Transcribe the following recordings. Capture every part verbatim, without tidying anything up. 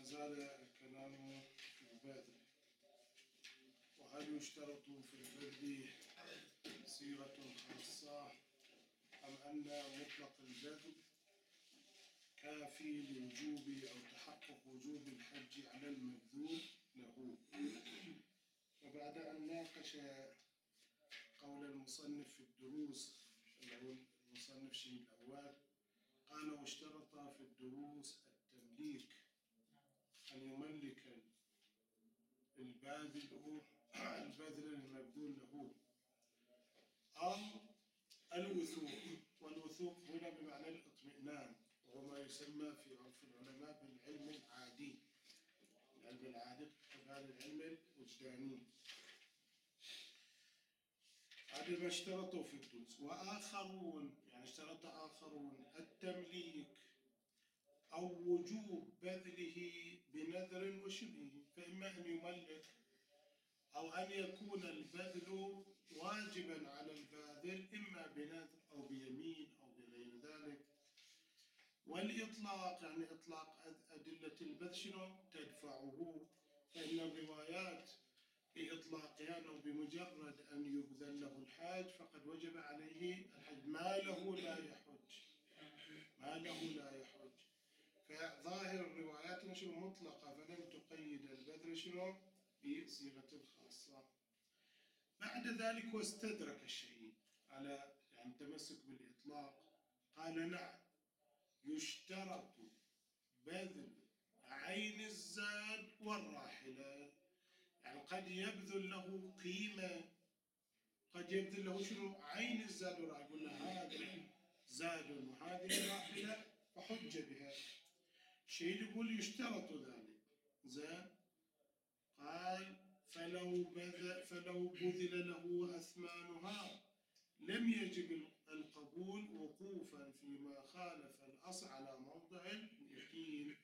ما زال الكلام في البذل. وهل يشترط في البذل صيغة خاصة أم أن مطلق البذل كافي لوجوب أو تحقق وجوب الحج على المبذول له؟ وبعد أن ناقش قول المصنف في الدروس، اللي هو المصنف شيء الأول، قال واشترط في الدروس التمليك، أن يملك الباذل البذل المبذول له، أو الوثوق. والوثوق هنا بمعنى الاطمئنان، وهو ما يسمى في عرف العلماء بالعلم العادي. العلم العادي كذلك العلم الوجداني. هذا ما اشترطوا في الدروس. وآخرون يعني اشترط آخرون التمليك أو وجوب بذله بنذر وشبهه، فإما أن يملك أو أن يكون البذل واجبا على الباذل إما بنذر أو بيمين أو بغير ذلك. والإطلاق يعني إطلاق أدلة البذل شنو تدفعه، فإن الروايات في إطلاقها أنه بمجرد أن يبذل له الحج فقد وجب عليه الحج، ما له لا يحج، ما له لا يحج. فظاهر الروايات شنو مطلقة، فلم تقيد البذل شنو بصيغة خاصة. بعد ذلك واستدرك الشهيد على يعني التمسك بالإطلاق، قال نعم يشترط بذل عين الزاد والراحلة. يعني قد يبذل له قيمة، قد يبذل له شنو عين الزاد والراحلة، يقول له هذا زاد وهذه راحلة فحج بها. شيء يقول يشترط ذلك. زين، قال فلو بذل فلو بذل له أثمانها لم يجب القبول وقوفا فيما خالف الأصل على موضع اليقين.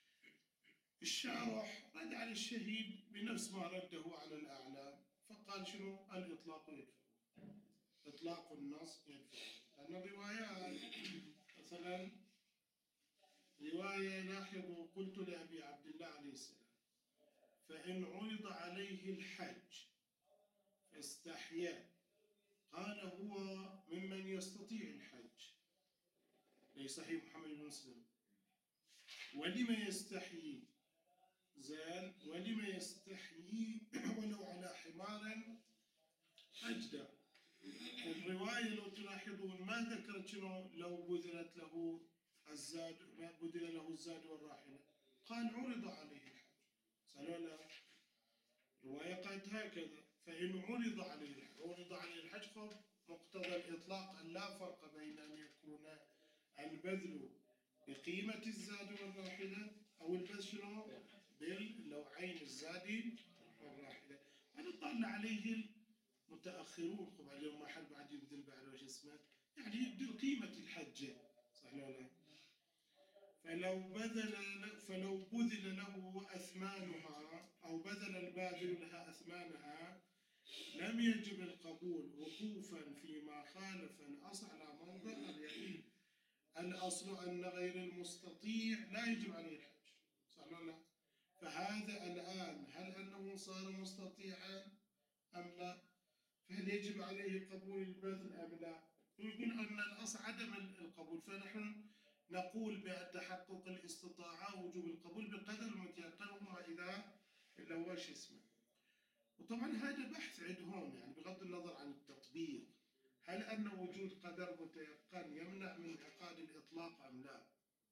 الشارح رد على الشهيد بنفس ما رده على الأعلام، فقال شنو الإطلاق يدفع، إطلاق النص يدفع. لأن الروايات مثلا رواية لاحظوا قلت لأبي عبد الله عليه السلام فإن عرض عليه الحج فاستحيا، قال هو ممن يستطيع الحج، ليس صحيح محمد بن مسلم. ولما يستحيي زين، ولما يستحيي ولو على حمار أجدى. الرواية لو تلاحظون ما ذكرت شنو لو بذلت له الزاد، ما بذل له الزاد والراحلة، قال عرض عليه الحج. سألوا لا، رواية قالت هكذا فإن عرض عليه الحج، عرض عليه الحج خب مقتضى الإطلاق أن لا فرق بين أن يكون البذل بقيمة الزاد والراحلة أو البذل شنو باللوعين الزاد والراحلة. هذا طال عليه المتأخرون، خب اليوم ما حد بعد يبذل بعد وش اسمه، يعني يبذل قيمة الحجة، صح ولا لا؟ فلو بذل فلو بذل له أثمانها أو بذل الباذل لها أثمانها لم يجب القبول وقوفا فيما خالف الأصل على موضع اليقين. الأصل أن غير المستطيع لا يجب عليه الحج، صح ولا لا؟ فهذا الآن هل أنه صار مستطيعا أم لا؟ فهل يجب عليه قبول البذل أم لا؟ يقول أن الأصل عدم القبول، فنحن نقول بتحقق الاستطاعة وجوب القبول بقدر المتيقن، وما إذا اللي هو شو اسمه. وطبعا هذا بحث عندهم يعني بغض النظر عن التطبيق، هل أن وجود قدر متيقن يمنع من انعقاد الإطلاق أم لا؟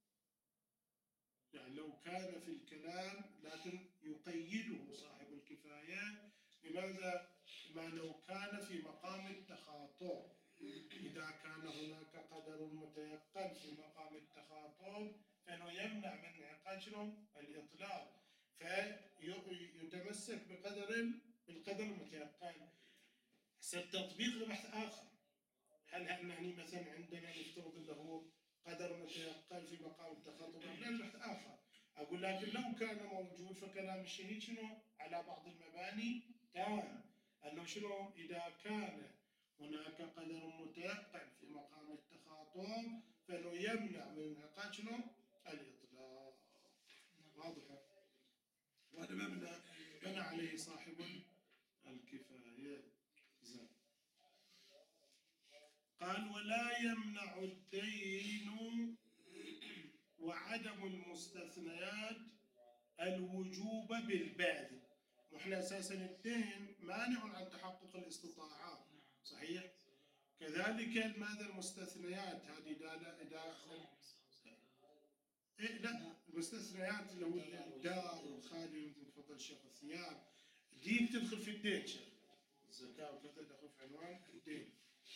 يعني لو كان في الكلام لكن يقيده صاحب الكفاية، لماذا؟ ما لو كان في مقام التخاطب، إذا كان هناك قدر متيقن في مقام التخاطب فإنه يمنع من انعقاد شنو؟ الإطلاق، فيتمسك بقدر بالقدر المتيقن. التطبيق لبحث آخر، هل هل مثلا عندنا نفترض أنه هو قدر متيقن في مقام التخاطب أم لا، لبحث آخر. أقول لكن لو كان موجود فكلام الشهيد شنو؟ على بعض المباني تام، أنه شنو؟ إذا كان هناك قدر متيقن في مقام التخاطب فإنه يمنع من انعقاد شنو؟ الإطلاق. واضحة؟ عليه صاحب الكفاية. زين. قال ولا يمنع الدين وعدم المستثنيات الوجوب بالباذل. واحنا اساسا الدين مانع عن تحقق الاستطاعات، صحيح؟ كذلك ماذا المستثنيات هذه اذا اذا إيه لا المستثنيات اللي هو الدار والخادم مثل تفضل الشيخ الثياب دي بتدخل في الدين، شيخ الزكاة وكذا تدخل في عنوان الدين.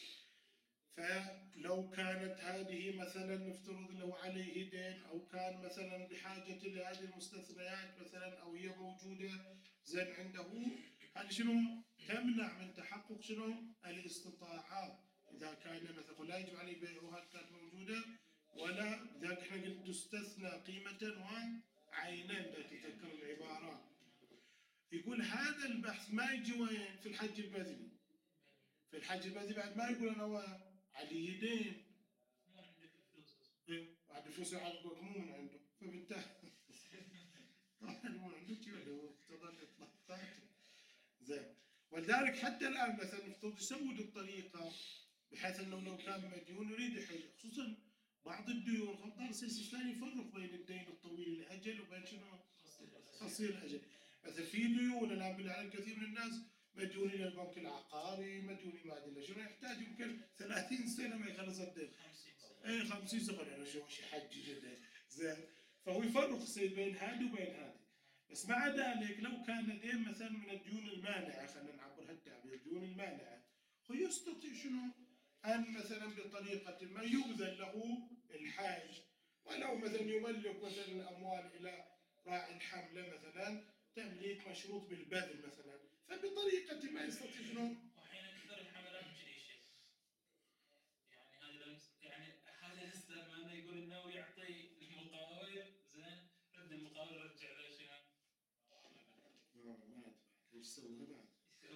فلو كانت هذه مثلا نفترض له عليه دين او كان مثلا بحاجه لهذه المستثنيات مثلا او هي موجوده زين عنده، هذه شنو؟ تمنع من تحقق شنو؟ الاستطاعات. اذا كان مثلا لا يجب عليه بيعها كانت موجوده ولا لذلك احنا قلت تستثنى قيمه وعينا لا تتذكر العبارات. يقول هذا البحث ما يجي وين؟ في الحج البذلي. في الحج البذلي بعد ما يقول انا علي دين مو عندك الفلوس ايه بعد الفلوس يعرضوك مو من عنده، فبالتالي طبعا مو عندك ولا هو تظل اطلاق زين. ولذلك حتى الان مثلا المفترض يسود الطريقه بحيث انه لو كان مديون يريد يحج، خصوصا بعض الديون خطر السياسي الثاني يفرق بين الدين الطويل الاجل وبين شنو؟ قصير الاجل. مثلا في ديون الان بالعالم كثير من الناس مديون الى البنك العقاري، مديون ما ادري شنو، يحتاج يمكن ثلاثين سنه ما يخلص الدين. اي خمسين سنه يعني شو شيء حج جدا زين. فهو يفرق سيد بين هذه وبين هذه. بس مع ذلك لو كان دين مثلا من الديون المانعه، خلينا نعبر هالتعبير الديون المانعه، هو يستطيع شنو؟ ان مثلا بطريقه ما يؤذن له الحاج، ولو مثلا يملك مثلا اموال الى راعي الحمله مثلا تمليك مشروط بالبذل مثلا، فبطريقة ما يستطيع شنو؟ وحين أكثر الحملات كذي شيء. يعني هذا يعني هذا الأستاذ ما يقول إنه يعطي المقاول زين، رد المقاول رجع له شنو؟ ما أدري إيش يسوون بعد.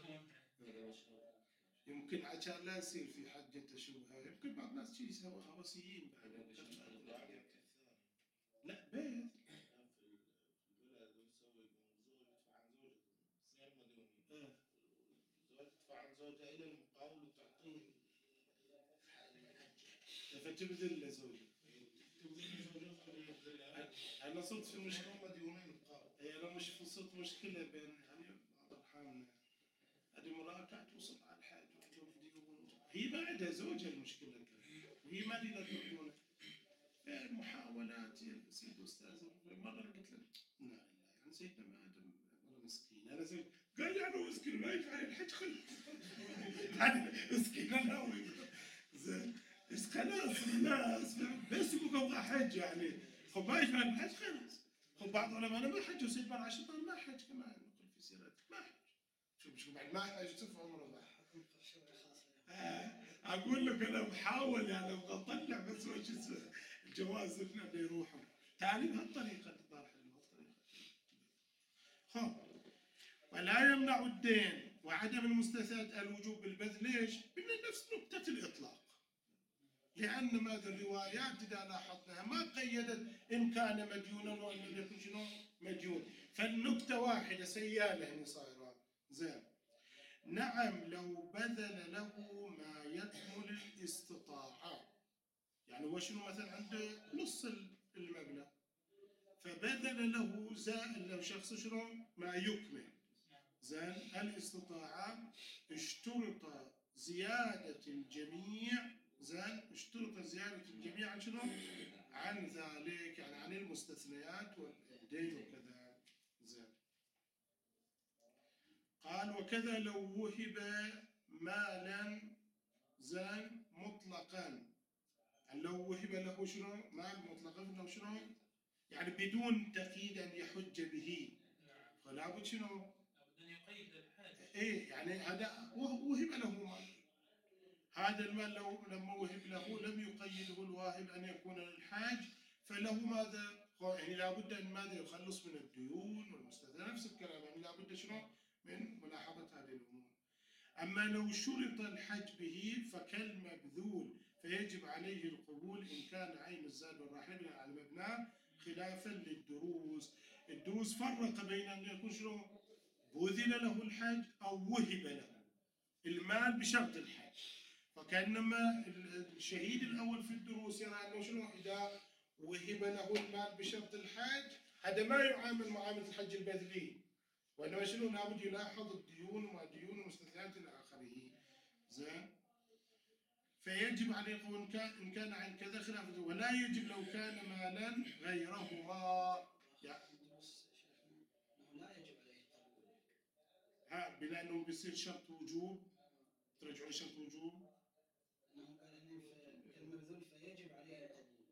يمكن عشان لا يصير في حجة تشوه، يمكن بعض الناس شيء يسووا هوسيين بعد. لا بيت. زوجها إلى المقاول وتعطيه فتبذل زوجها. تبذل زوجها. أنا صرت في مشكلة مديونين المقاول. أنا مش صرت مشكلة بين يعني بعض الأحيان هذه مراكعة توصل على الحاج وعندهم ديون. هي ما عندها زوجها المشكلة كانت. هي ما لها ديون. محاولات يا سيد أستاذ مرة قلت له لا لا يعني سيدنا ما آدم مسكين. أنا سيد قال لي أنا مسكين ما يفعل الحج خل يعني مسكين أنا زين بس خلاص الناس بس يبغى حج يعني خب ما يفعل الحج خلاص. خب بعض العلماء ما حجوا سيد بن عاشور ما حج كمان نقول في سيرته ما حج. شوف شوف بعد ما حج شوف عمره ما حج. أقول لك أنا بحاول يعني أبغى أطلع بس وش اسمه الجواز اللي يروحوا تعالي بهالطريقة الظاهر بهالطريقة. خب ولا يمنع الدين وعدم المستثنات الوجوب بالبذل ليش؟ من نفس نقطة الإطلاق. لأن ماذا الروايات إذا لاحظناها ما قيدت إن كان مديونا وإن لم يكن شنو مديون، فالنقطة واحدة سيالة هنا صايرة زين. نعم لو بذل له ما يكمل الاستطاعة، يعني هو شنو مثلا عنده نص المبلغ فبذل له زائد له شخص شنو ما يكمل زين الاستطاعة، اشترط زيادة الجميع زين اشترط زيادة الجميع عن شنو؟ عن ذلك يعني عن المستثنيات والدين وكذا زين. قال وكذا لو وهب مالا زين مطلقا، يعني لو وهب له شنو؟ مال مطلقا انه شنو؟ يعني بدون تقييد ان يحج به. فلا بد شنو؟ لابد ان يقيد الحاج. ايه يعني هذا وهب له مال. هذا المال لو لما وهب له لم يقيده الواهب ان يكون للحاج فله ماذا؟ يعني لابد ان ماذا يخلص من الديون والمستثنى نفس الكلام، يعني لابد شنو؟ من ملاحظة هذه الأمور. أما لو شرط الحج به فكالمبذول فيجب عليه القبول إن كان عين الزاد والراحلة على المبنى خلافا للدروس. الدروس فرق بين أن يكون شنو؟ بذل له الحج أو وهب له المال بشرط الحج. فكأنما الشهيد الأول في الدروس يرى أنه شنو إذا وهب له المال بشرط الحج هذا ما يعامل معاملة الحج البذلي، وإنما شنو لابد يلاحظ الديون وما ديون المستثنيات إلى آخره. زين. فيجب عليه القبول إن كان إن كان عن كذا خلاف، ولا يجب لو كان مالا غيرهما. يعني لا يجب عليه القبول. ها بلا انه بيصير شرط وجوب، ترجعوا شرط وجوب. انه قال هنا في المبذول فيجب عليه القبول.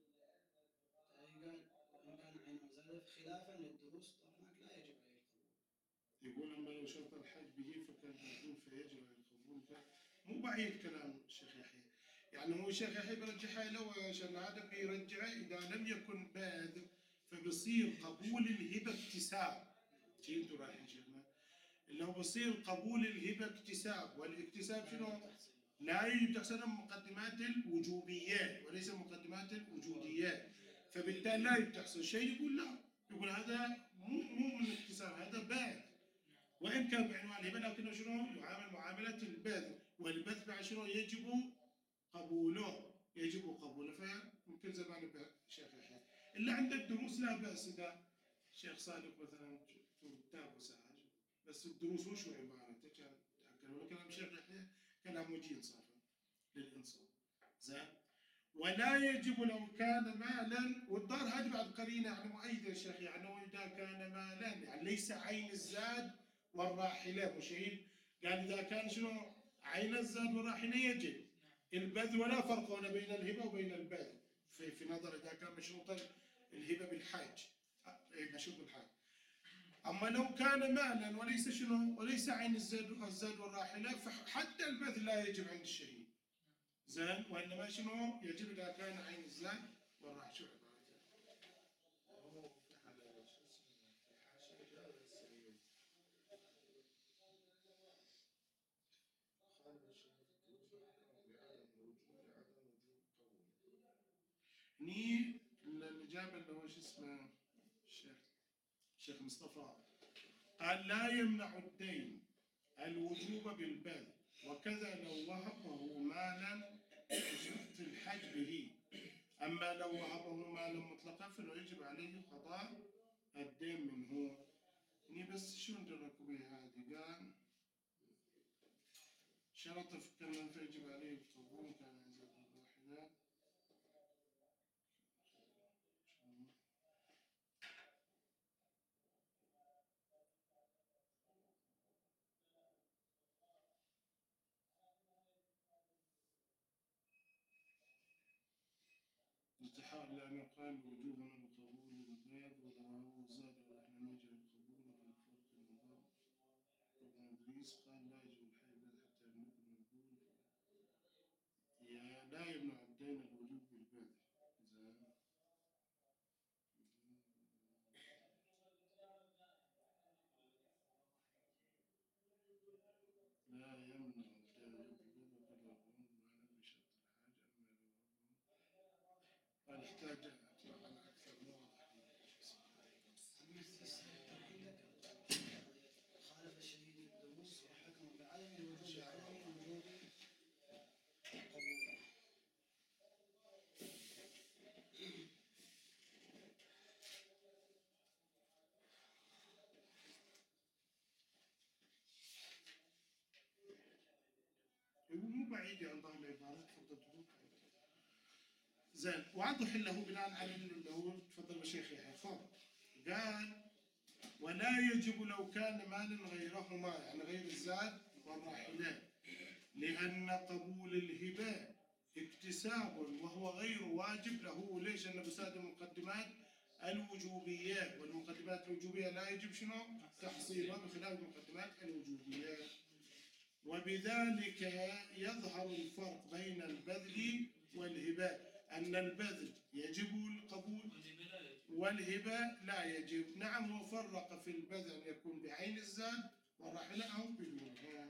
قال وان كان عينه زاد خلافا للدروس هناك لا يجب عليه القبول. يقول اما لو شرط الحج به فكان مبذول فيجب عليه القبول. مو بعيد كلام الشيخ يحيى، يعني هو الشيخ يحيى بيرجحها لو عشان هذا بيرجعه اذا لم يكن باذل فبصير قبول الهبه اكتساب. جيتوا رايحين شيخنا اللي هو بصير قبول الهبه اكتساب، والاكتساب شنو؟ لا يجب تحصيل مقدمات الوجوبيات وليس مقدمات الوجوديات، فبالتالي لا يجب تحصيل شيء. يقول لا، يقول هذا مو مو من الاكتساب، هذا باذل وان كان بعنوان الهبه لكنه شنو؟ يعامل معامله البذل، والبذل بعد شنو؟ يجب قبوله، يجب قبوله. فيمكن زمان الشيخ يحيى اللي عنده الدروس لا باس اذا الشيخ صادق مثلا كتاب وساعه، بس الدروس وش عبارته كان تاكلوا كلام الشيخ يحيى كلام وجيه انصافا للانصاف. زين. ولا يجب لو كان مالا، والدار هذه بعد قرينه يعني مؤيده الشيخ، يعني اذا كان مالا يعني ليس عين الزاد والراحله. مشيد قال اذا كان شنو؟ عين الزاد والراحله يجب البذل، ولا فرق بين الهبه وبين البذل في في نظر اذا كان مشروطا الهبه بالحاج، مشروط بالحاج. اما لو كان مالا وليس شنو؟ وليس عين الزاد الزاد والراحله فحتى البذل لا يجب عند الشهيد. زين. وانما شنو؟ يجب اذا كان عين الزاد والراحله. شو هني الإجابة اللي هو شو اسمه الشيخ الشيخ مصطفى قال لا يمنع الدين الوجوب بالبذل، وكذا لو وهبه مالا في الحج به. أما لو وهبه مالا مطلقا فلو يجب عليه قضاء الدين منه. هني بس شو ندرك بها هذه؟ قال شرط في كلمة فيجب عليه القبول كان يزيد الواحدة. التحاول لأن قال وجوبا القبول الباب وضعه زاد ونحن نجري القبول والفرق النظام. ابن إدريس قال لا يجب الحيبة حتى نكون مقبول. يا لا يمنع الدين الوجوب بالباب. لا يمنع الدين الوجوب بالباب ولا بشرط الحاجة. أما لو قال احتاج على أكثر واضح. خالف الشهيد الدروس وحكم بعدم الوجوب عدم وجوب قبوله. مو بعيد عن ظاهر العبارة. تفضل. زين. واضح له بناء على اللي هو تفضل الشيخ يحيى قال ولا يجب لو كان مالا غيرهما يعني غير الزاد والراحلة، لأن قبول الهبة اكتساب وهو غير واجب له. ليش؟ أن بساد المقدمات الوجوبية، والمقدمات الوجوبية لا يجب شنو؟ تحصيلها بخلاف المقدمات الوجوبية. وبذلك يظهر الفرق بين البذل والهبة، أن البذل يجب القبول والهبة لا يجب. نعم هو فرق في البذل أن يكون بعين الزاد والراحلة أو بدونها.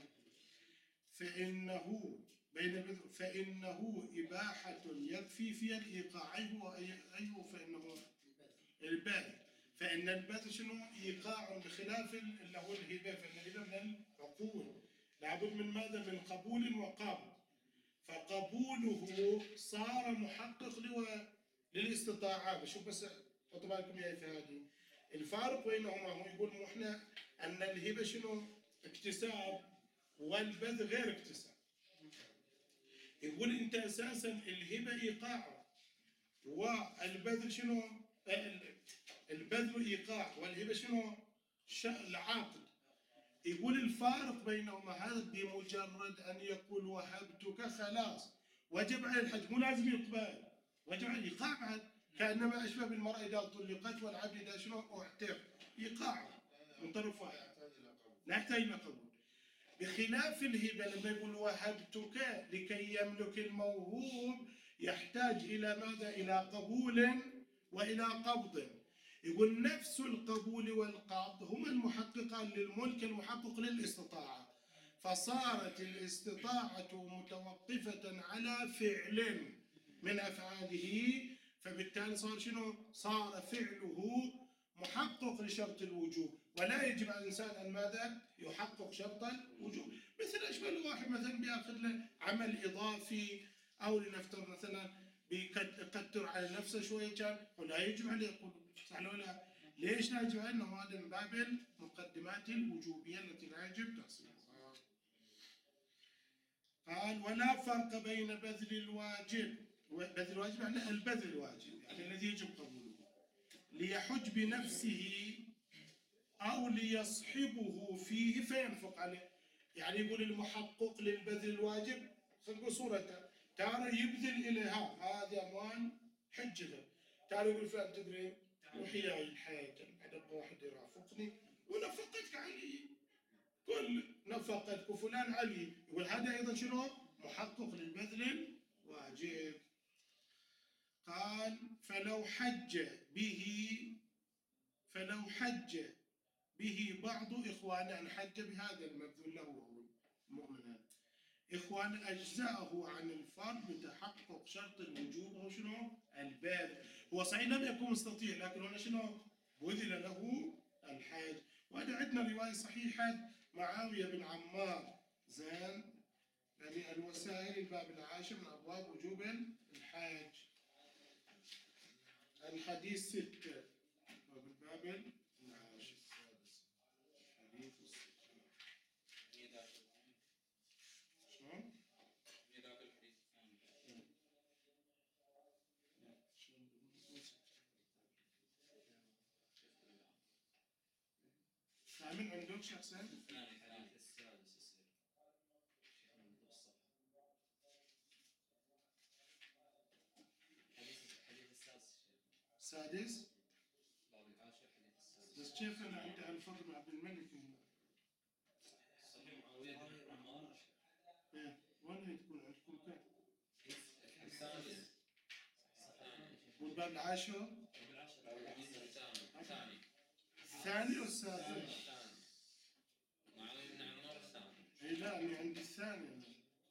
فإنه بين البذل فإنه إباحة يكفي فيها الإيقاع. أيوه أيوه فإنه البذل فإن البذل شنو؟ إيقاع بخلاف اللي هو الهبة، فإن الهبة من العقول، لابد من ماذا؟ من قبول وقبض. فقبوله صار محقق لو للاستطاعة. بشوف بس حطوا بالكم يا في هذه الفارق بينهما. هو يقول مو احنا أن الهبة شنو؟ اكتساب، والبذل غير اكتساب. يقول أنت أساسا الهبة إيقاع، والبذل شنو؟ البذل إيقاع، والهبة شنو؟ العقد. يقول الفارق بينهما هذا بمجرد أن يقول وهبتك خلاص وجب على الحج، مو لازم يقبل، وجب على الإيقاع بعد. كأنما أشبه بالمرأة إذا طلقت والعبد إذا شنو؟ اعتق. إيقاع من طرف واحد، لا يحتاج إلى قبول. بخلاف الهبة لما يقول وهبتك لكي يملك الموهوب يحتاج إلى ماذا؟ إلى قبول وإلى قبض. يقول نفس القبول والقبض هما المحققان للملك المحقق للاستطاعة، فصارت الاستطاعة متوقفة على فعل من أفعاله، فبالتالي صار شنو؟ صار فعله محقق لشرط الوجوب، ولا يجب على الإنسان أن ماذا؟ يحقق شرط الوجوب. مثل أشبه الواحد مثلا بياخذ له عمل إضافي، أو لنفترض مثلا بيكتر على نفسه شوية كان، ولا يجب عليه يقول صح ولا؟ ليش لا يجب عليه؟ أنه هذا من باب المقدمات الوجوبية التي لا يجب تحصيلها. قال ولا فرق بين بذل الواجب، بذل الواجب يعني البذل الواجب يعني الذي يجب قبوله، ليحج بنفسه أو ليصحبه فيه فينفق عليه. يعني يقول المحقق للبذل الواجب خلقوا صورته، تارى يبذل إليها هذا أموال حجته، تارى يقول فلان تدري وحياي الحاجة بعد واحد يرافقني ونفقتك علي، كل نفقتك فلان علي. يقول هذا أيضا شنو؟ محقق للبذل الواجب. قال فلو حج به فلو حج به بعض إخوانه، أن حج بهذا المبذول له وهو المؤمن إخوان أجزاءه عن الفرض بتحقق شرط الوجوب. هو شنو؟ الباذل. هو صحيح لم يكن مستطيع، لكن هنا شنو؟ بذل له الحاج. وهذا عندنا رواية صحيحة معاوية بن عمار زين، يعني الوسائل الباب العاشر من أبواب وجوب الحاج، الحديث ستة وبالباب العاشر حديث الستة. شلون؟ ثامن عندك شيخ حسين؟ الثاني السادس يصير حديث السادس السادس؟ باب العاشر حديث السادس. بس كيف انا عندي على الفضل بن عبد الملك هنا؟ صحيح معاوية بن عمار. ايه وين تكون عندكم كم؟ السادس والباب العاشر؟ باب العاشر الحديث الثاني الثاني الثاني والسادس؟ الثاني معاوية بن عمار الثاني. اي لا انا عندي الثاني انا.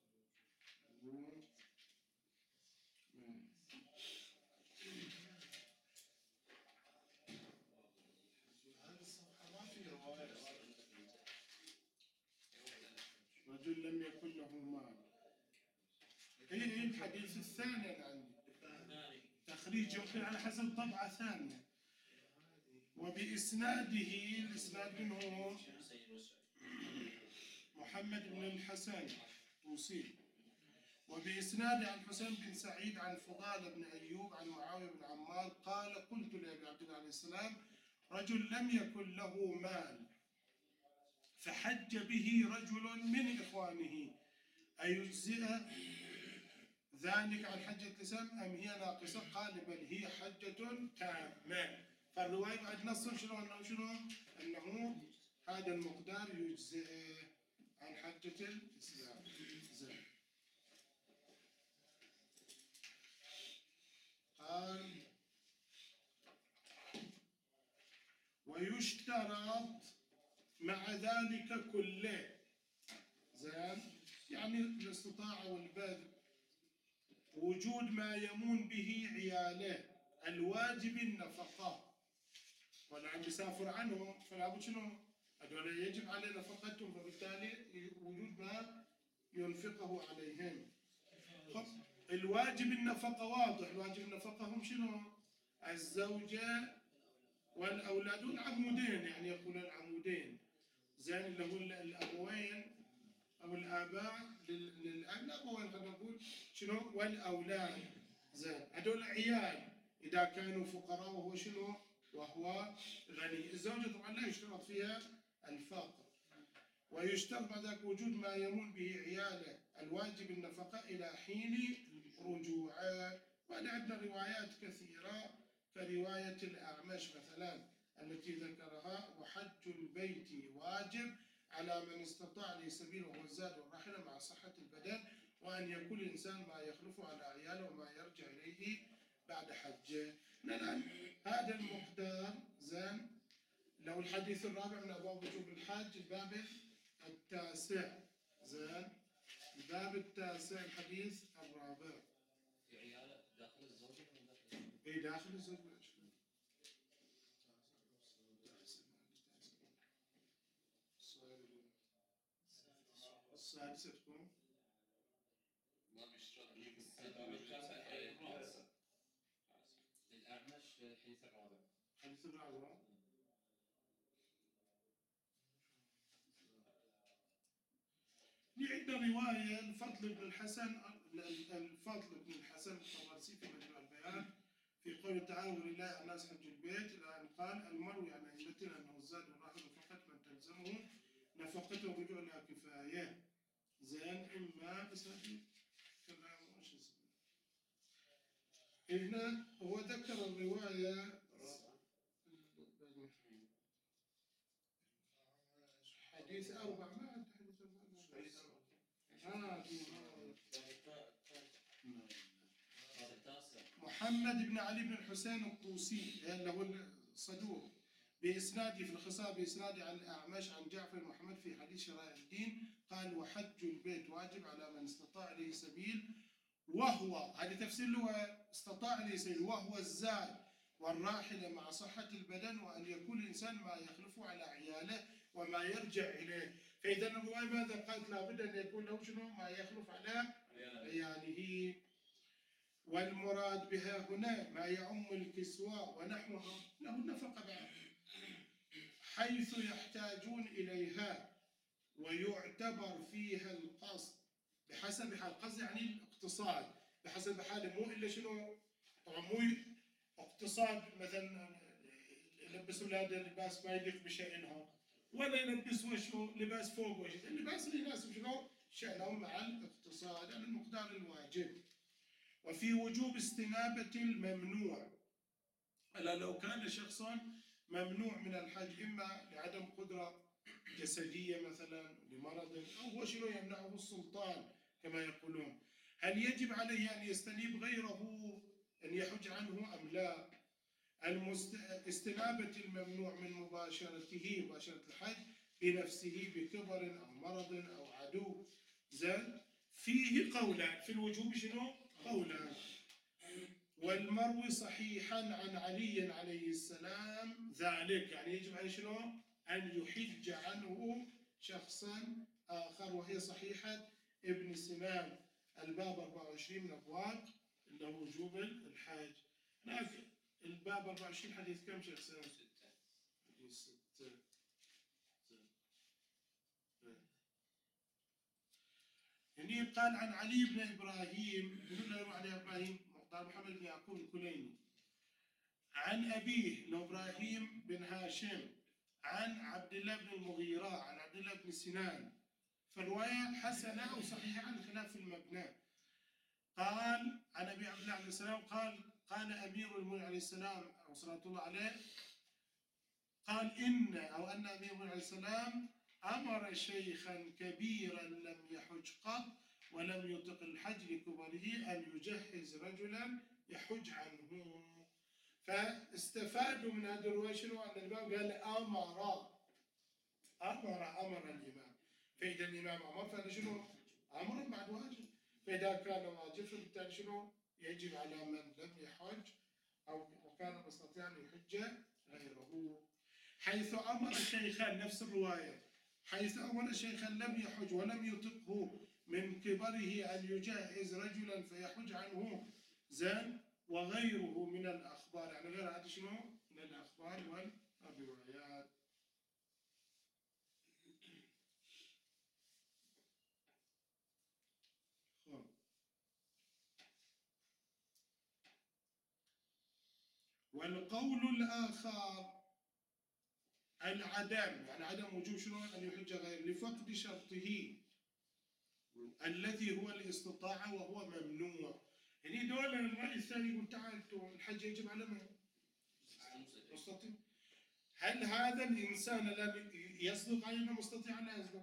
هذه الصفحة ما فيها رواية. رجل لم يكن له مال. هي هي الحديث الثاني انا عندي. تخريج يمكن على حسب طبعة ثانية. وبإسناده الإسناد منه محمد بن الحسن توصيل، وبإسناد عن حسين بن سعيد عن فضال بن أيوب عن معاوية بن عمار قال قلت لأبي عبد الله عليه السلام رجل لم يكن له مال فحج به رجل من إخوانه أيجزئ ذلك عن حجة الإسلام أم هي ناقصة؟ قال بل هي حجة تامة. فالرواية بعد نص شنو أنه شنو؟ أنه هذا المقدار يجزئ عن حجة الإسلام. زين. قال ويشترط مع ذلك كله زين، يعني الاستطاعة والبذل وجود ما يمون به عياله، الواجب النفقة ولا عم يسافر عنهم، فلا بد شنو؟ هذول يجب عليه نفقتهم، فبالتالي وجود ما ينفقه عليهم. خب الواجب النفقة واضح، الواجب النفقة هم شنو؟ الزوجة والأولاد والعمودين، يعني يقول العمودين زين، اللي هو الأبوين أو الآباء لل- للأب، الأبوين خلينا نقول شنو؟ والأولاد زين، هذول عيال إذا كانوا فقراء وهو شنو؟ وهو غني. الزوجة طبعا لا يشترط فيها الفقر، ويشترط بعد ذلك وجود ما يمون به عياله الواجب النفقة إلى حين رجوعه. وأنا عندنا روايات كثيرة كرواية الأعمش مثلا التي ذكرها: وحج البيت واجب على من استطاع إليه سبيل وهو الزاد والراحلة مع صحة البدن، وأن يكون الإنسان ما يخلفه على عياله وما يرجع إليه بعد حجه. الآن هذا المقدار زين. لو الحديث الرابع من أبواب وجوب الحج الباب التاسع زين، الباب التاسع الحديث الرابع. في عياله داخل الزوجة ولا داخل الزوجة؟ اي داخل الزوج ما إشكال. السادسة تكون ما بيشترط لك الباب التاسع أي الرابع. الأعمش الحديث الرابع. الحديث الرابع. عندنا رواية الفضل بن الحسن الفضل بن الحسن الطبرسي في مجمع البيان في قوله تعالى: ولله الناس حج البيت، الآن قال: المروي عن أئمتنا أنه الزاد والراحل فقط من تلزمه نفقته رجوع لا كفاية زين. إما بس هذه كلام وش اسمه. هنا هو ذكر الرواية حديث أربع، ما عند حديث أربع. آه محمد بن علي بن الحسين الطوسي اللي هو الصدوق بإسناده في الخصاب بإسناده عن الأعمش عن جعفر محمد في حديث شرائع الدين قال: وحج البيت واجب على من استطاع إليه سبيل، وهو هذا تفسير له استطاع إليه سبيل، وهو الزاد والراحلة مع صحة البدن، وأن يكون الإنسان ما يخلفه على عياله وما يرجع إليه. فإذا الرواية ماذا قالت؟ لابد أن يكون له شنو؟ ما يخلف على عياله. والمراد بها هنا ما يعم الكسوة ونحوها له النفقة بعد، حيث يحتاجون إليها، ويعتبر فيها القصد بحسب حال. القصد يعني الاقتصاد بحسب حاله، مو إلا شنو؟ طبعا مو اقتصاد مثلا يلبس أولاده لباس ما يليق بشأنهم، ولا يلبس وشه لباس فوق وجهه، اللباس اللي يناسب شنو؟ شأنهم مع الاقتصاد على المقدار الواجب. وفي وجوب استنابة الممنوع، ألا لو كان شخص ممنوع من الحج إما لعدم قدرة جسدية مثلا لمرض، أو هو شنو يمنعه السلطان كما يقولون، هل يجب عليه أن يستنيب غيره أن يحج عنه أم لا؟ المست... استنابة الممنوع من مباشرته مباشرة الحج بنفسه بكبر أو مرض أو عدو زين، فيه قولان في الوجوب شنو؟ قولان. والمروي صحيحا عن علي عليه السلام ذلك، يعني يجب عليه شنو؟ أن يحج عنه شخصا آخر، وهي صحيحة ابن سنان الباب أربعة وعشرين من أبواب اللي هو وجوب الحج. لكن الباب أربعة وعشرين حديث كم شيخ سنة؟ حديث ستة. يعني قال عن علي بن إبراهيم، يقول له علي إبراهيم قال محمد بن يعقوب الكليني، عن أبيه له إبراهيم بن هاشم، عن عبد الله بن المغيرة، عن عبد الله بن سنان. فالرواية حسنة أو صحيحة عن خلاف المبنى. قال عن أبي عبد الله عليه السلام قال: قال أمير المؤمنين عليه السلام أو صلاة الله عليه، قال إن أو أن أمير المؤمنين عليه السلام أمر شيخا كبيرا لم يحج قط ولم يطق الحج لكبره أن يجهز رجلا يحج عنه. فاستفادوا من هذه الرواية شنو؟ أن الإمام قال أمر أمر أمر الإمام، فإذا الإمام أمر فهذا شنو؟ أمر بعد واجب. فإذا كان واجب فبالتالي شنو؟ يجب على من لم يحج أو وكان مستطيعا أن يحج غيره. حيث أمر الشيخان، نفس الرواية، حيث أمر الشيخان لم يحج ولم يطقه من كبره أن يجهز رجلا فيحج عنه زين، وغيره من الأخبار، يعني غير هذا شنو؟ من الأخبار والروايات. والقول الآخر العدم، يعني عدم وجوب شنو؟ أن يحج غير لفقد شرطه الذي هو الاستطاعة وهو ممنوع. يعني دول الرأي الثاني يقول تعال الحج يجب على من؟ مستطيع. هل هذا الإنسان الذي يصدق على أنه مستطيع لا يصدق؟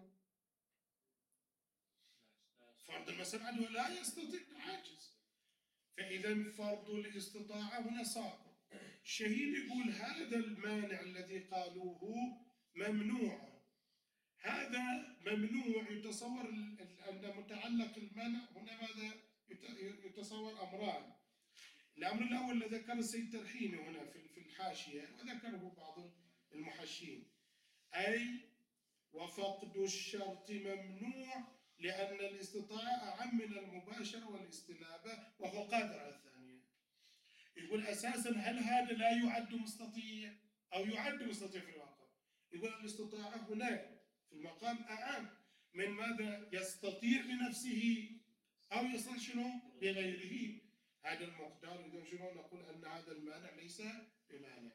فرض المسألة أنه لا يستطيع، عاجز. فإذا فرض الاستطاعة هنا ساقط. الشهيد يقول هذا المانع الذي قالوه ممنوع، هذا ممنوع. يتصور أن متعلق المنع هنا ماذا؟ يتصور أمران. الأمر الأول الذي ذكر السيد ترحيني هنا في الحاشية وذكره بعض المحشين، أي وفقد الشرط ممنوع لأن الاستطاعة أعم من المباشرة والاستنابة وهو قادر على الثانية. يقول أساسا هل هذا لا يعد مستطيع أو يعد مستطيع في الواقع؟ يقول الاستطاعة هناك في المقام أعم من ماذا؟ يستطيع بنفسه أو يصل شنو؟ بغيره. هذا المقدار إذا شنو نقول أن هذا المانع ليس بمانع.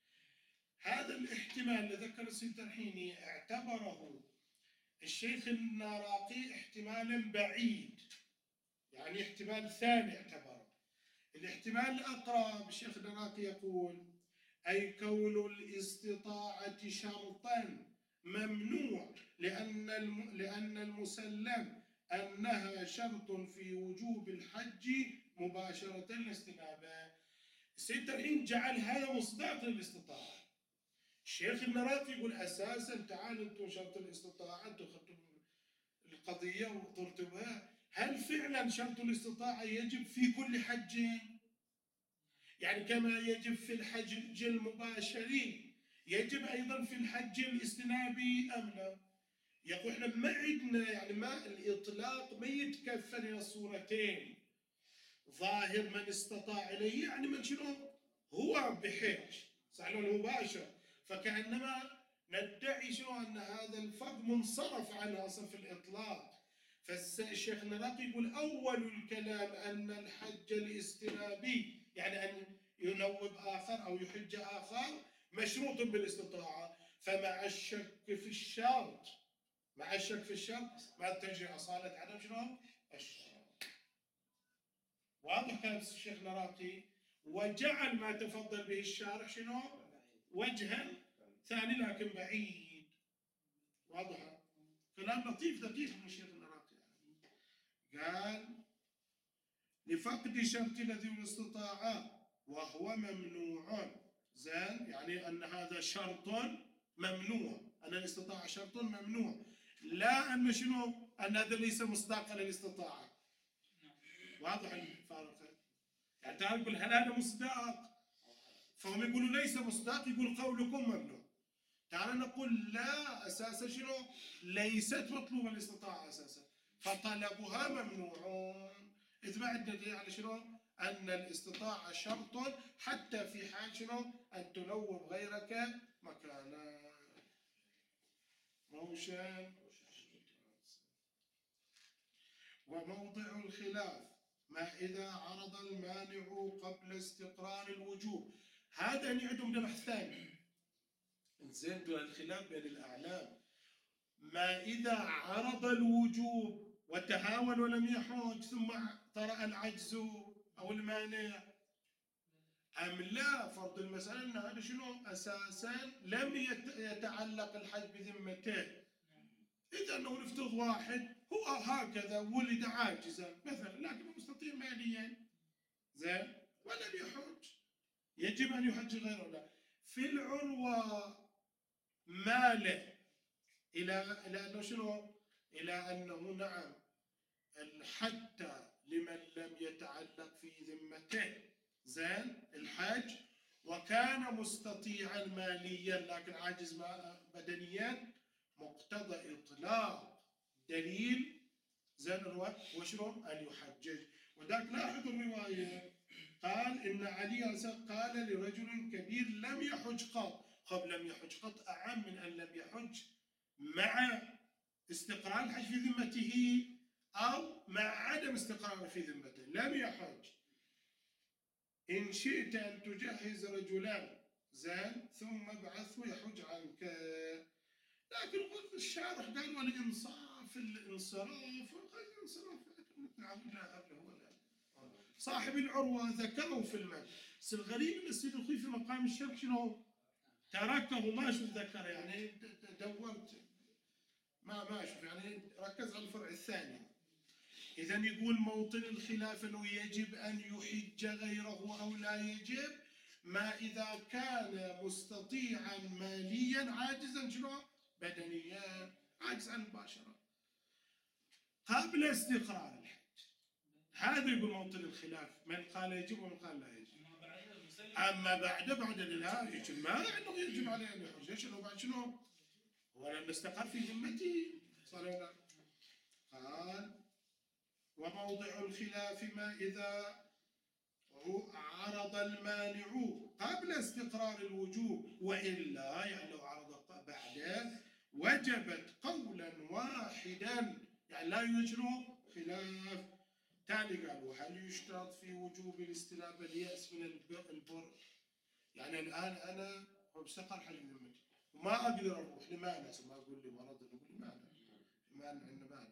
هذا الاحتمال الذي ذكر السيد ترحيني اعتبره الشيخ النراقي احتمالا بعيد، يعني احتمال ثاني اعتبره. الاحتمال الأقرب الشيخ النراقي يقول أي كون الاستطاعة شرطا ممنوع لأن لأن المسلم أنها شرط في وجوب الحج مباشرة لاستنابه. السيد ترحيم جعل هذا مصداق للاستطاعة. الشيخ النراقي يقول أساسا تعالوا أنتم شرط الاستطاعة أنتم خدتم القضية وطرتموها، هل فعلا شرط الاستطاعة يجب في كل حج؟ يعني كما يجب في الحج المباشري يجب أيضا في الحج الاستنابي أم لا؟ يقول احنا ما عندنا يعني ما الإطلاق ما يتكفل إلى الصورتين. ظاهر من استطاع إليه يعني من شنو؟ هو بحج صحيح المباشر، فكأنما ندعي شنو أن هذا الفرد منصرف عنه أصلا في الإطلاق. فالشيخ النراقي يقول أول الكلام أن الحج الاستنابي يعني أن ينوب آخر أو يحج آخر مشروط بالاستطاعة، فمع الشك في الشرط مع الشك في الشرط ما تجري أصالة عدم شنو؟ الشرط. واضح كلام الشيخ النراقي، وجعل ما تفضل به الشارح شنو؟ وجها ثاني لكن بعيد. واضح؟ كلام لطيف دقيق من الشيخ النراقي. قال لفقد شرط الذي الاستطاعة وهو ممنوع زين، يعني أن هذا شرط ممنوع، أن الاستطاعة شرط ممنوع، لا أن شنو؟ أن هذا ليس مصداقا للاستطاعة. واضح الفارق؟ يعني تعال نقول هل هذا مصداق؟ فهم يقولوا ليس مصداق، يقول قولكم ممنوع. تعال نقول لا، أساسا شنو؟ ليست مطلوبة الاستطاعة أساسا، فطلبها ممنوع. إذ ما عندنا دليل على شنو؟ أن الاستطاعة شرط حتى في حال شنو؟ أن تنوب غيرك مكانا. موشن. وموضع الخلاف ما إذا عرض المانع قبل استقرار الوجوب. هذا يعني عندهم بحث ثاني. زين الخلاف بين الأعلام ما إذا عرض الوجوب وتهاون ولم يحج ثم طرأ العجز أو المانع أم لا. فرض المسألة أن هذا شنو أساسا لم يتعلق الحج بذمته. إذا أنه نفترض واحد هو هكذا ولد عاجزا مثلا لكنه مستطيع ماليا زين ولم يحج، يجب أن يحج غيره. لا، في العنوة ماله إلى إلى أنه شنو؟ إلى أنه نعم حتى لمن لم يتعلق في ذمته زين الحج، وكان مستطيعا ماليا لكن عاجز ما- بدنيا، مقتضى إطلاق دليل زين الرواية وشنو؟ أن يحجج. وذاك لاحظوا الرواية، قال إن علي قال لرجل كبير لم يحج قط. خب لم يحج قط أعم من أن لم يحج مع استقرار الحج في ذمته أو مع عدم استقراره في ذمته. لم يحج. إن شئت أن تجهز رجلان زين ثم ابعثه يحج عنك. لكن الشارح قال والإنصاف الانصراف الانصراف نعود لا قبله ولا صاحب العروة ذكره في المد. بس الغريب ان السيد الخوي في مقام الشرح شنو؟ تركه ما شوف ذكر، يعني دورت ما ما شوف، يعني ركز على الفرع الثاني. إذا يقول موطن الخلاف أنه يجب أن يحج غيره أو لا يجب، ما إذا كان مستطيعا ماليا عاجزا شنو؟ بدنيا، عاجز عن المباشرة قبل استقرار الحج. هذا يقول موطن الخلاف، من قال يجب ومن قال لا يجب. ما بعدها مسلم. أما بعد بعد لا يجب، ما أنه يجب عليه أن يحج. ليش؟ أنه بعد شنو؟ هو لم يستقر في ذمته صار ولا؟ قال وموضع الخلاف ما إذا عرض المانع قبل استقرار الوجوب، وإلا يعني لو عرض بعده وجبت قولا واحدا، يعني لا يوجد خلاف. تالي قال وهل يشترط في وجوب الاستلام اليأس من البر؟ يعني الآن أنا بستقر حج ذمتي وما أقدر أروح لمانع، ما أقول لي مرض، أقول لي مانع، مانع عندنا مانع.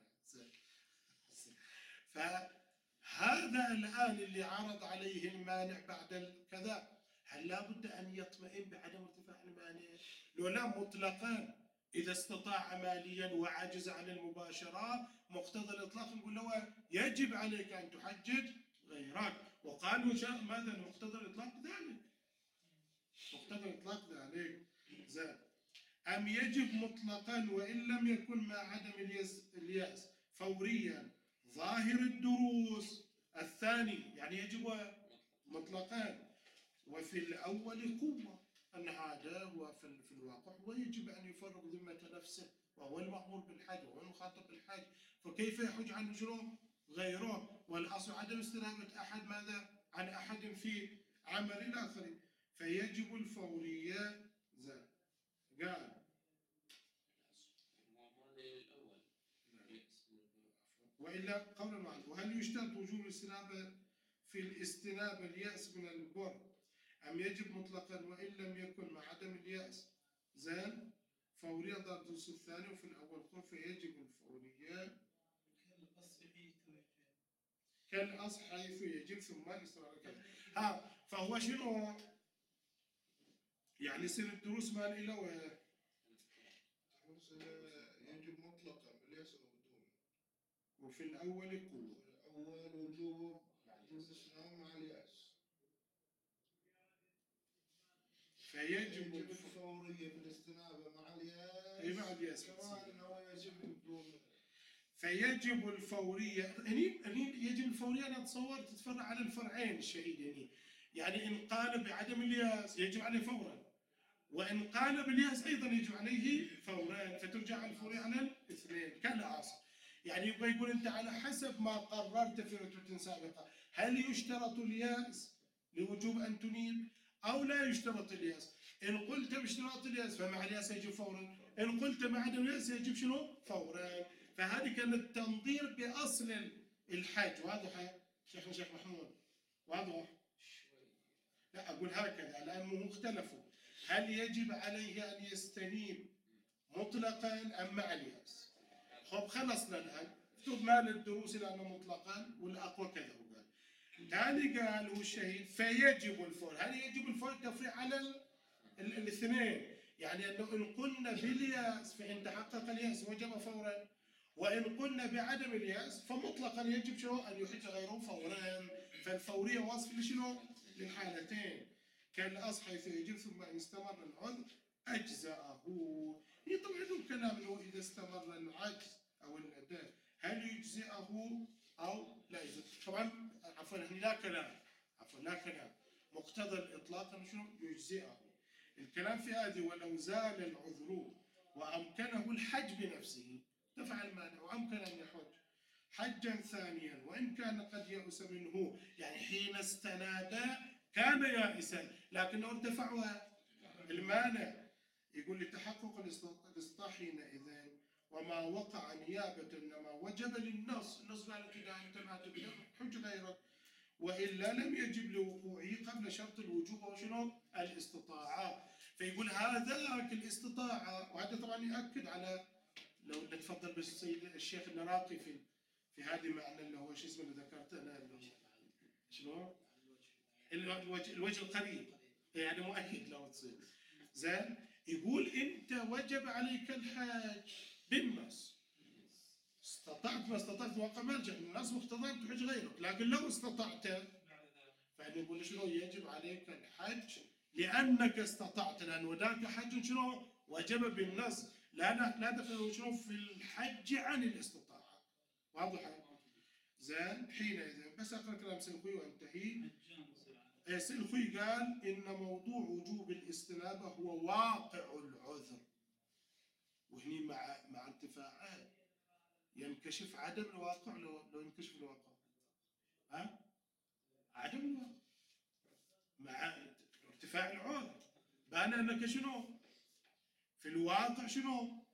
فهذا الآن اللي عرض عليه المانع بعد كذا، هل لابد أن يطمئن بعدم ارتفاع المانع؟ لو لا مطلقا إذا استطاع ماليا وعجز عن المباشرة مقتضى الإطلاق نقول له يجب عليك أن تحجج غيرك. وقالوا ماذا مقتضى الإطلاق ذلك؟ مقتضى الإطلاق ذلك زين. أم يجب مطلقا وإن لم يكن مع عدم اليأس فوريا ظاهر الدروس الثاني، يعني يجب مطلقا. وفي الأول قوة، أن هذا هو في, في الواقع ويجب أن يفرغ ذمة نفسه، وهو المأمور بالحج وهو المخاطب بالحج، فكيف يحج عن شنو؟ غيره. والأصل عدم استلامة أحد ماذا؟ عن أحد في عمل الآخر، فيجب الفورية زاد. قال وإلا قولا واحدا. وهل يشترط وجوب الاستنابة في الاستنابة اليأس من البر أم يجب مطلقا وإن لم يكن مع عدم اليأس زين فورية ضرب الدرس الثاني. وفي الأول قل فيجب الفورية كالأصل حيث يجب ثم الاستمرار كذا. ها فهو شنو؟ يعني يصير الدروس مال إلى وين؟ يجب مطلقا باليأس وبدون. وفي الأول قوة. الأول وجوب الاستسلام مع اليأس. فيجب يجب الفورية بالاستنابة مع اليأس. أي مع اليأس. كمان أنه يجب بدون. فيجب الفورية هني هني يجب الفورية. أنا أتصور تتفرع على الفرعين الشهيد هني. يعني إن قال بعدم اليأس يجب عليه فورا، وإن قال باليأس أيضا يجب عليه فورا، فترجع الفورية على الاثنين كالأصل. يعني يبغى يقول أنت على حسب ما قررت في رتبة سابقة، هل يشترط اليأس لوجوب أن تنيب أو لا يشترط اليأس؟ إن قلت باشتراط اليأس فمع اليأس يجب فورا، إن قلت مع عدم اليأس يجب شنو؟ فورا. فهذه كان التنظير بأصل الحج. واضحة شيخنا شيخ محمود؟ واضح؟ لا أقول هكذا لأنه اختلفوا، هل يجب عليه أن يستنيب مطلقا أم مع اليأس؟ خب خلصنا الآن، اكتب مال الدروس لأنه مطلقا والأقوى كذا. وقال ثاني قال هو الشهيد فيجب الفور. هل يجب الفور تفريع على ال ال الاثنين؟ يعني أنه إن قلنا باليأس فإن تحقق اليأس وجب فورا، وإن قلنا بعدم اليأس فمطلقا يجب شنو؟ أن يحج غيره فورا. فالفورية وصف لشنو؟ للحالتين كالأصل حيث يجب ثم إن استمر العذر أجزأه. هي طبعا له كلام انه اذا استمر العجز او الاداء هل يجزئه او لا يجزئه. طبعا عفوا هنا لا كلام، عفوا لا كلام مقتضى الإطلاق أنه شنو يجزئه. الكلام في هذه ولو زال العذر وأمكنه الحج بنفسه دفع المانع وأمكن أن يحج حجا ثانيا وإن كان قد يأس منه، يعني حين استناد كان يائسا لكنه ارتفع المانع. يقول لتحقق الاستطاع حينئذ وما وقع نيابة إنما وجب للنص، النص قال كده أنت ما تبدأ حج غيرك، وإلا لم يجب لوقوعه قبل شرط الوجوب وشنو الاستطاعة. فيقول هذاك الاستطاعة، وهذا طبعا يؤكد على لو نتفضل بالسيد الشيخ النراقي في في هذه معنى اللي هو شو اسمه اللي ذكرته انا اللي شنو؟ الوجه الوجه القريب يعني مؤكد لو تصير زين. يقول انت وجب عليك الحج بالنص، استطعت ما استطعت وقع مرجع النص واقتضيت تحج غيرك، لكن لو استطعت فإن يقول شنو يجب عليك الحج لأنك استطعت، لأن وذاك حج شنو وجب بالنص، لا لا دخل شنو في الحج عن الاستطاعة. واضح؟ زين. حينئذ بس أقرأ كلام سلخوي وانتهي. سلخوي قال إن موضوع وجوب الاستنابة هو واقع العذر، وهني مع مع انتفاعه ينكشف عدم الواقع. لو لو ينكشف الواقع ها عدم الواقع مع ارتفاع العذر بان انك شنو في الواقع شنو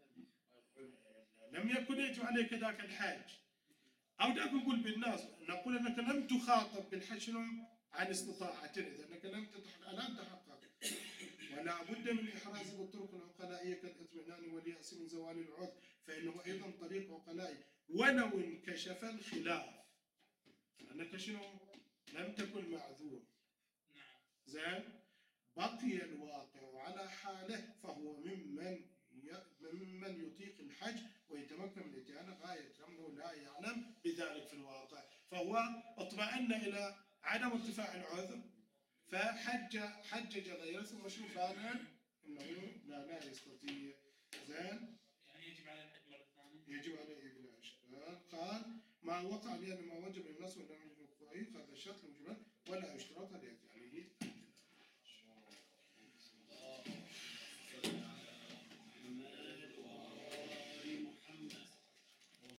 لم يكن يجب عليك ذاك الحج، او ذاك نقول بالناس نقول انك لم تخاطب بالحج شنو عن استطاعة، اذا انك لم تتحقق الان تحقق. ولا بد من احراز بالطرق العقلائيه كالاطمئنان والياس من زوال العذر، فانه ايضا طريق عقلائي ولو انكشف الخلاف انك شنو لم تكن معذور. زين. بقي الواقع على حاله فهو ممن ممن يطيق الحج ويتمكن من الاتيان غايه انه لا يعلم بذلك في الواقع، فهو اطمأن الى عدم ارتفاع العذر فحج حجج غيره ثم شو بان انه لا لا يستطيع. زين. يعني يجب على الحج مرة ثانية؟ يجب عليه بلا اشكال. قال ما وقع لان ما وجب للنص ولا